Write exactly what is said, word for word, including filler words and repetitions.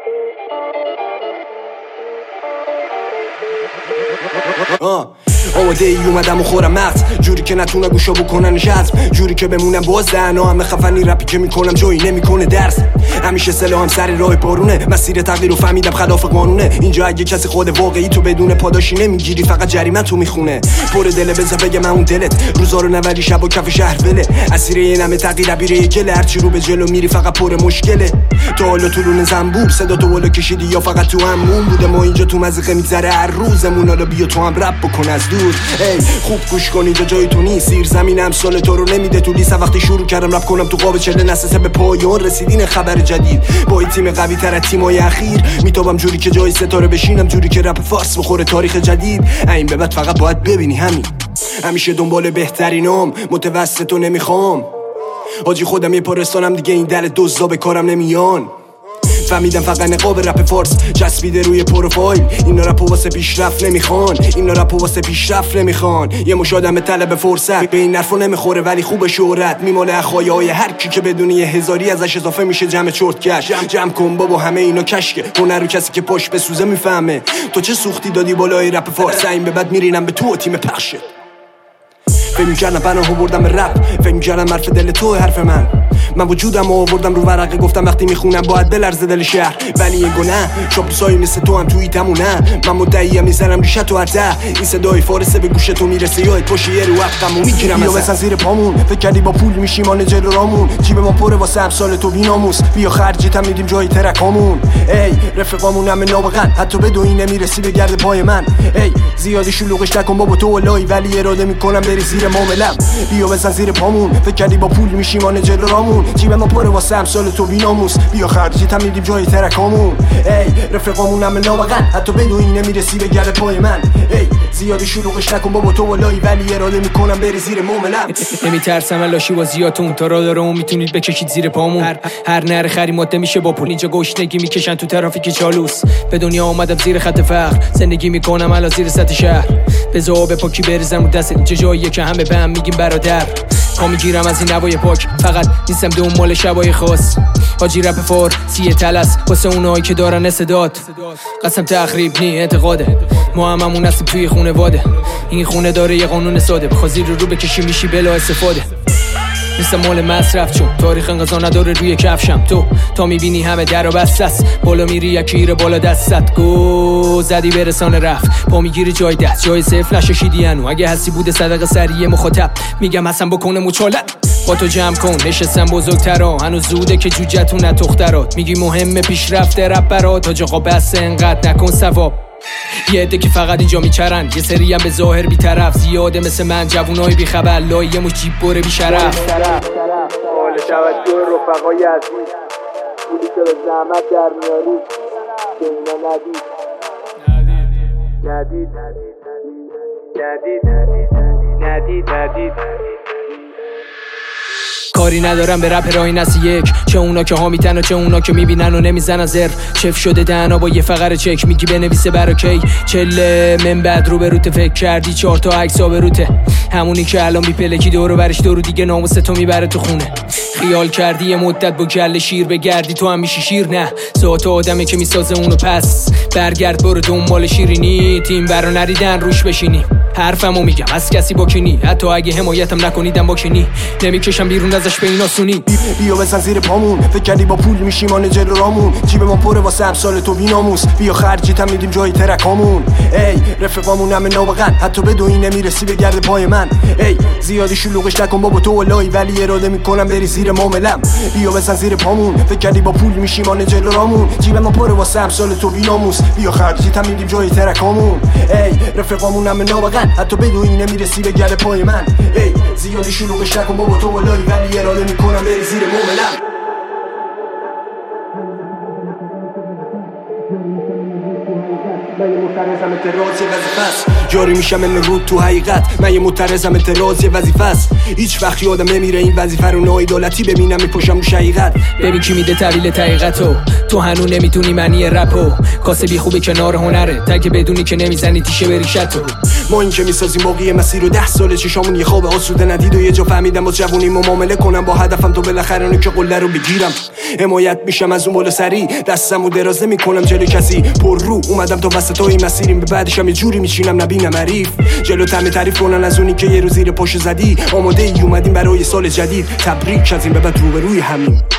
آه آماده ای اومدم و خورم مغز جوری که نتونه گوشو بکنن جذب جوری که بمونم باز دهنا همه خفنی رپی که میکنم جایی نمیکنه درس همیشه سلاحم سر راه بارونه مسیر تغییر رو فهمیدم خلاف قانونه اینجا اگه کسی خود واقعی تو بدون پاداشی نمیگیری فقط جریمه تو میخونه پر دل بذار بگم اون دلت روزا رو نولی شب و کف شهر بله اسیر این همه تغییر بیره گله هرچی رو به جلو میری فقط پر مشکله تا حالا طولون زنبور صدا تو بالا کشیدی یا فقط تو همون بوده ما اینجا تو مزیقه میگذره هر روزمون حالا بیا تو هم رپ بکن از دور ای خوب گوش کن اینجا جای تو نیست سیر زمینم سال تو رو نمیده تو لیست وقتی شروع کردم رپ کنم تو قاب چله نسسه به پایان رسیدین خبر جدید با این تیم قوی تر از تیمای اخیر میتابم جوری که جای ستاره بشینم جوری که رپ فارس بخوره تاریخ جدید این به بعد فقط باید ببینی همین همیشه دنبال بهترینام متوسط و نمیخوام حاجی خودم یه پارستانم دیگه این دل دزدا به کارم نمیان فهمیدم فقط نقاب رپ فارس چسبیده روی پروفایل اینا رپو واسه پیشرفت نمیخوان اینا رپو واسه پیشرفت نمیخوان یه مش آدم طلب فرصت به این حرفا نمیخوره ولی خوب شهرت میماله اخایای هر کی که بدون یه هزاری ازش اضافه میشه جمع چرتکش جمع جمع کن بابا همه اینا کشکه هنر رو کسی که پاش به سوزه میفهمه تو چه سوختی دادی بالای رپ فارس این به بعد میرینم به تو و تیم پخشه فکر می‌کردم پناهو بردم به رپ فکر می‌کردم حرف دل تو حرف من من وجودم آوردم رو ورقه گفتم وقتی میخونم باید بلرزه دل شهر ولی یه گناه شاپسایی مثل تو هم توی تمونه من مدعیم میزنم ریشه تو حته این صدای فارسه به گوش تو میرسه یا پشت یه رو وقتمو میگیرم بیا بسن زیر پامون فکر کردی با پول میشیم آن جلو رامون جیب ما پره واسه امسال تو بیناموس بیا خرجیتم میدیم جای ترکامون ای رفقامون همه نابغن حتی به دوی نمیرسی به گرد پای من ای زیادی شلوغش نکن بابا تو ولای ولی اراده میکنم بری زیر معاملم بیا بزن زیر پامون فکر کردی با پول میشیم آن جلو رامون جیب ما پره واسه امسال تو بیناموس بیا خرجیتم میدیم جای ترکامون ای رفقامون همه نابغن حتی به دوی نمیرسی به گرد پای من ای زیادی شلوغش نکن بابا تو ولای ولی اراده میکنم بری زیر معاملم نمیترسم لاشی بازیاتون تا را دارم میتونید بکشید زیر پامون هر هر نر خری ماده میشه با پول اینجا گشنگی میکشن تو ترافیک چالوس به دنیا اومدم زیر خط فقر زندگی میکنم الان زیر سطح شهر بذار به پاکی بریزم رو دست اینجا جاییه که همه به هم میگیم برادر پا میگیرم از این نوای پاک فقط نیستم دون مال شبای خاص حاجی رپ فار سیه تلس واسه اونایی که دارن استعداد قسم تخریب نی اعتقاده ما هم همون هستیم توی خونه واده این خونه داره یه قانون ساده بخوا زیر رو بکشی میشی بلا استفاده نیستم مال مصرف چون تاریخ انقضا نداره روی کفشم تو تا میبینی همه در و بست است بالا میری یکی ایره بالا دستت گو زدی برسان رفت پا میگیری جای دست جای صفر نششیدی انو اگه هستی بوده صدق سریع مخاطب میگم حسن بکنه مچالت با تو جمع کن نشستم بزرگترا هنوز زوده که جوجتون نتخترات میگی مهمه پیشرفت رپ برات حاج آقا بس انقدر نکن ثواب یه عده که فقط اینجا میچرن یه سری هم به ظاهر بی‌طرف زیاده مثل من جوونای بیخبر لای یه مش جیب بره بیشرف حال توجه رفقای عزیز پولی که به زحمت در میاری که اینا ندید ندید ندید ندید ندید کاری ندارم به رپ رای نسی یک چه اونا که ها میتن و چه اونا که میبینن و نمیزنن زر چف شده دهنا با یه فقر چک میگی بنویسه برا کی چله من بعد رو به روته فکر کردی چهار تا عکس ها به روته همونی که الان بیپلکی دورو برش دورو دیگه ناموس تو میبره تو خونه خیال کردی یه مدت با گل شیر بگردی تو هم میشی شیر نه ذات آدمه که میسازه اونو پس برگرد برو دنبال شیرینی تیم برا نریدن روش بشینی حرفمو میگم از کسی باکنی حتی اگه حمایتم نکنیدم باکنی نمیکشم بیرون ازش به این آسونی بیا بزن زیر پامون فکر کردی با پول میشیم آن جلو رامون جیب ما پره واسه امسال تو بیناموس بیا خرجیتم میدیم جای ترکامون ای رفقامون همه نابغن حتی به دوی نمیرسی به گرد پای من ای زیادی شلوغش نکن بابا تو ولای ولی اراده میکنم بری زیر معاملم بیا بزن زیر پامون فکر کردی با پول میشیم آن جلو رامون جیب ما پره واسه امسال تو بیناموس بیا خرجیتم میدیم جای ترکامون ای رفقامون همه نابغن حتی به دوی نمیرسی به گرد پای من ای زیادی شلوغش نکن بابا تو ولای ولی اراده میکنم بری زیر معاملم من یه معترضم اعتراض یه وظیفه است جاری میشم من رود تو حقیقت من یه معترضم اعتراض یه وظیفه است هیچ وقت یادم نمیره این وظیفه رو ناعدالتی ببینم میپشم رو شقیقت ببین کی میده طویل حقیقتو تو هنو نمیتونی معنی رپو کاسبی خوبه کنار هنره تگه بدونی که نمیزنی تیشه بریشتو ما این که میسازیم باقی مسیر رو ده ساله چشامون یه خواب آسوده ندید و یه جا فهمیدم با جوونی معامله کنم با هدفم تو بالاخره اون که قله رو بگیرم حمایت میشم از اون بالا سری، دستمو دراز نمیکنم جلوی کسی. پر رو اومدم تا وسط این مسیریم، به بعدشم یه جوری میچینم نبینم حریف. جلو تمه تعریف کنن از اونی که یه روز زیر پاشو زدی. آماده ای اومدیم برای سال جدید، تبریک از این به بعد روبروی همین.